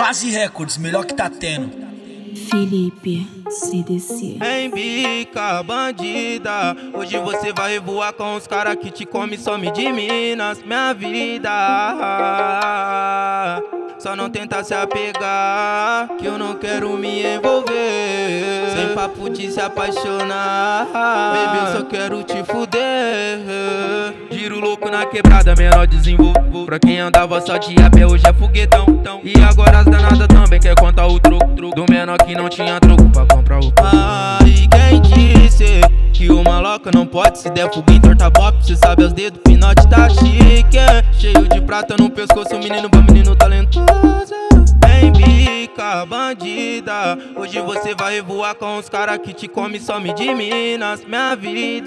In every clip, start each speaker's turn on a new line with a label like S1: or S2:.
S1: Base Records, melhor que tá tendo.
S2: Felipe CDC.
S3: Embica, bandida, hoje você vai revoar com os cara que te come, some de Minas. Minha vida, só não tenta se apegar, que eu não quero me envolver. Sem papo de se apaixonar, baby, eu só quero te fuder. Giro louco na quebrada, menor desenvolvo. Pra quem andava só de a pé, hoje é foguetão. E agora as danadas também quer contar o troco do menor que não tinha troco pra comprar o pão. E quem disse que o maloca não pode se der fuga em torta pop? Cê sabe os dedos, pinote tá chique, cheio de prata no pescoço, menino bom, menino talentoso. Embica, bandida, hoje você vai revoar com os cara que te come, some de Minas. Minha vida,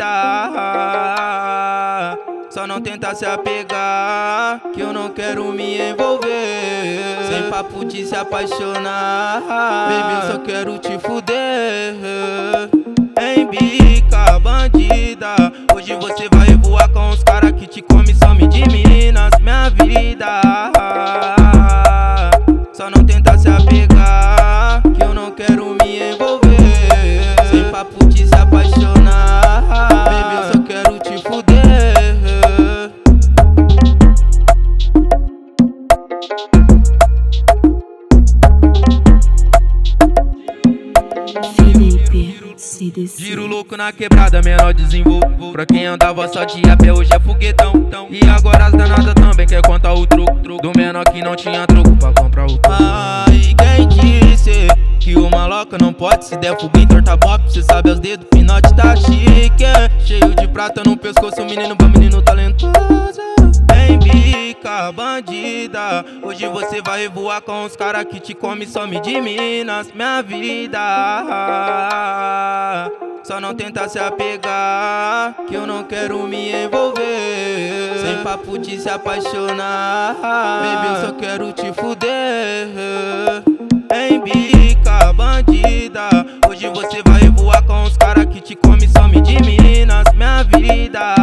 S3: só não tenta se apegar, que eu não quero me envolver. Sem papo de se apaixonar, baby, eu só quero te fuder. Embica, bandida, hoje você vai revoar com os cara que te come, some de Minas. Minha vida, só não tenta se apegar, que eu não quero me envolver. Sem papo de se apaixonar, baby, eu só quero te fuder.
S2: Felipe CDC.
S3: Giro louco na quebrada, menor desenvolvo. Pra quem andava só de a pé, hoje é foguetão. E agora as danadas também quer contar o troco do menor que não tinha troco pra comprar o pão. E quem disse que o maloca não pode se der fuga em torta pop? Cê sabe os dedos, pinote tá chique, cheio de prata no pescoço, menino bom, menino talentoso. Embica, bandida, hoje você vai revoar com os cara que te come, some de Minas. Minha vida, só não tenta se apegar, que eu não quero me envolver. Sem papo de se apaixonar, baby, eu só quero te fuder. Embica, bandida, hoje você vai revoar com os cara que te come, some de Minas. Minha vida,